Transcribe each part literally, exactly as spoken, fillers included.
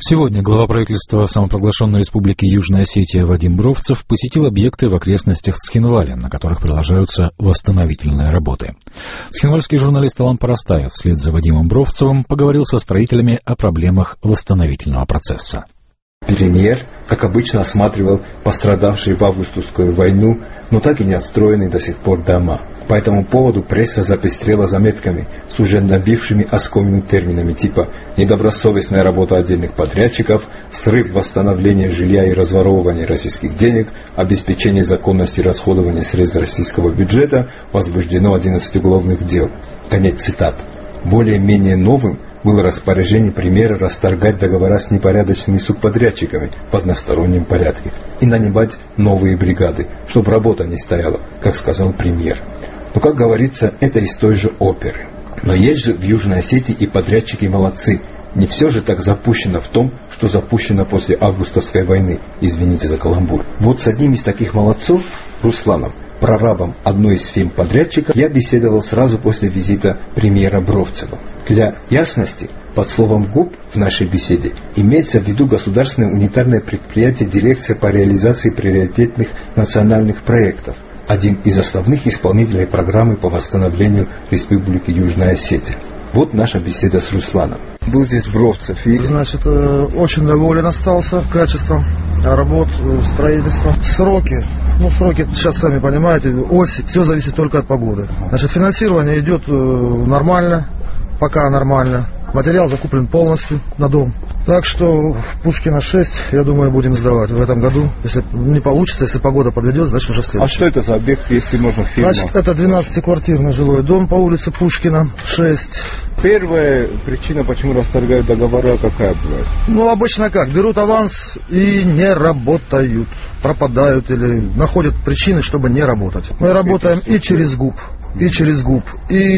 Сегодня глава правительства самопровозглашенной республики Южная Осетия Вадим Бровцев посетил объекты в окрестностях Цхинваля, на которых продолжаются восстановительные работы. Цхинвальский журналист Алан Парастаев вслед за Вадимом Бровцевым поговорил со строителями о проблемах восстановительного процесса. Премьер, как обычно, осматривал пострадавшие в августовскую войну, но так и не отстроенные до сих пор дома. По этому поводу пресса запестрела заметками с уже набившими оскомину терминами типа «недобросовестная работа отдельных подрядчиков», «срыв восстановления жилья и разворовывание российских денег», «обеспечение законности расходования средств российского бюджета», «возбуждено одиннадцать уголовных дел». Конец цитат. Более-менее новым было распоряжение премьера расторгать договора с непорядочными субподрядчиками в одностороннем порядке и нанимать новые бригады, чтобы работа не стояла, как сказал премьер. Но, как говорится, это из той же оперы. Но есть же в Южной Осетии и подрядчики молодцы. Не все же так запущено в том, что запущено после августовской войны, извините за каламбур. Вот с одним из таких молодцов, Русланом, прорабом одной из фирм подрядчиков, я беседовал сразу после визита премьера Бровцева. Для ясности, под словом ГУП в нашей беседе имеется в виду государственное унитарное предприятие «Дирекция по реализации приоритетных национальных проектов», один из основных исполнителей программы по восстановлению Республики Южная Осетия. Вот наша беседа с Русланом. Был здесь Бровцев и... Значит, очень доволен остался качеством работ, строительства. Сроки. Ну, сроки, сейчас сами понимаете, осень, все зависит только от погоды. Значит, финансирование идет нормально, пока нормально. Материал закуплен полностью на дом. Так что Пушкина шесть, я думаю, будем сдавать в этом году. Если не получится, если погода подведет, значит уже в следующем. А что это за объект, если можно фирма? Значит, это двенадцатиквартирный жилой дом по улице Пушкина шесть. Первая причина, почему расторгают договора, какая бывает? Ну, обычно как? Берут аванс и не работают. Пропадают или находят причины, чтобы не работать. Мы работаем и через ГУП. И через ГУП,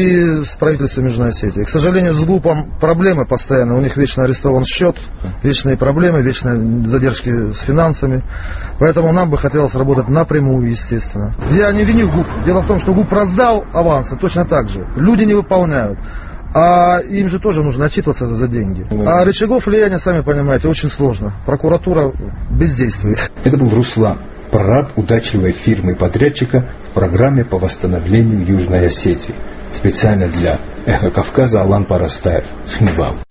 и с правительством Южной Осетии. К сожалению, с ГУПом проблемы постоянно. У них вечно арестован счет, вечные проблемы, вечные задержки с финансами. Поэтому нам бы хотелось работать напрямую, естественно. Я не виню ГУП. Дело в том, что ГУП раздал авансы точно так же. Люди не выполняют. А им же тоже нужно отчитываться за деньги. А рычагов влияния, сами понимаете, очень сложно. Прокуратура бездействует. Это был Руслан, прораб удачливой фирмы подрядчика в программе по восстановлению Южной Осетии. Специально для «Эхо Кавказа» Алан Парастаев, Цхинвал.